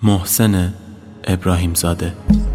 محسن ابراهیم زاده.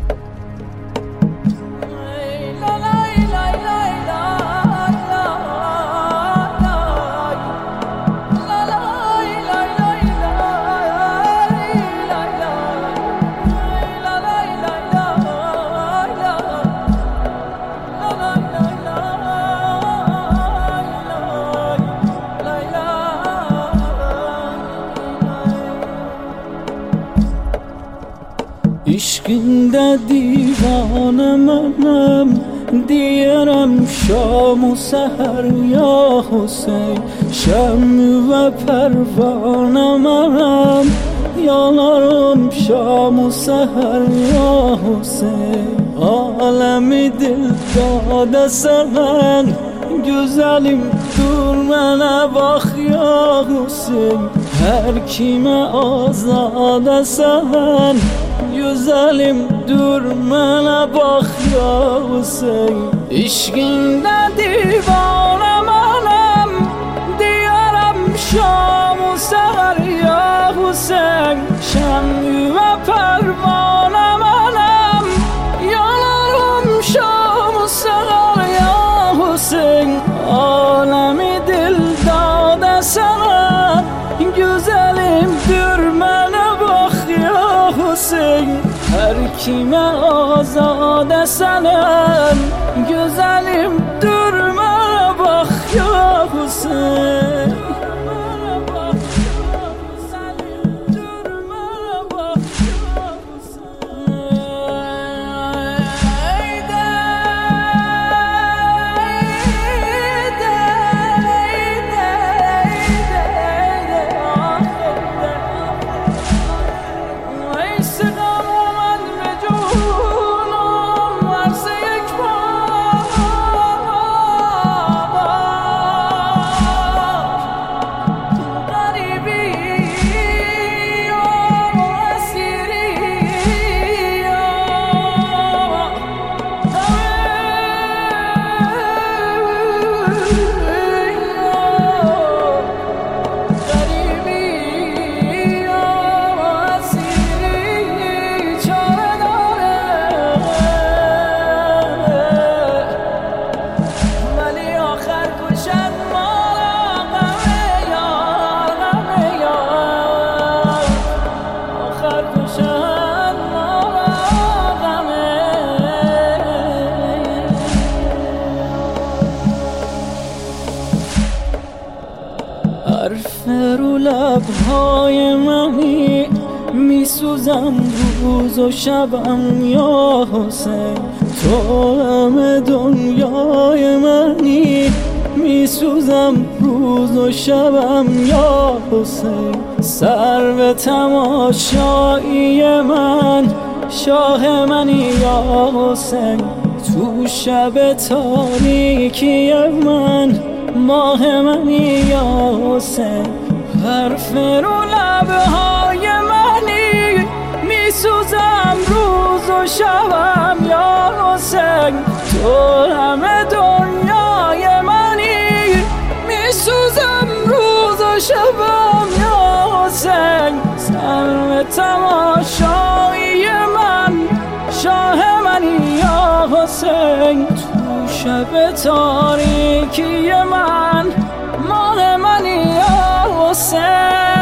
عشقinde دیوانه منم، دیارم شام و سحر یا حسین. شمع و پروانه منم، یالارم شام و سحر یا حسین. عالمی دل داده سن، güzelim dur mənə bax ya Hüseyin. Hər kimə azad sən, güzelim dur mənə bax ya Hüseyin. İşqində divanə mənəm, diyarəm şam-ı səhər ya Hüseyin. Şəmü və pərvanə mənəm, yanarım şam-ı səhər ya Hüseyin. Alemi dil dade sana, güzelim dur mənə bax ya Hüseyin. Hər kimə azad sənəm, güzelim dur mənə bax ya Hüseyin. حرف رو لبهای منی، میسوزم روز و شبم یا حسین. تو همه دنیای منی، میسوزم روز و شبم یا حسین. سر به تماشایی من، شاه منی یا حسین. تو شب تاریکی من، ماه منی یا حسین. حرف رو لبهای منی، میسوزم روز و شبم یا حسین. تو همه دنیای منی، میسوزم روز و شبم یا حسین. سر تماشایی من، شاه منی یا حسین. شب تاریکی من، ماه منی یا حسین.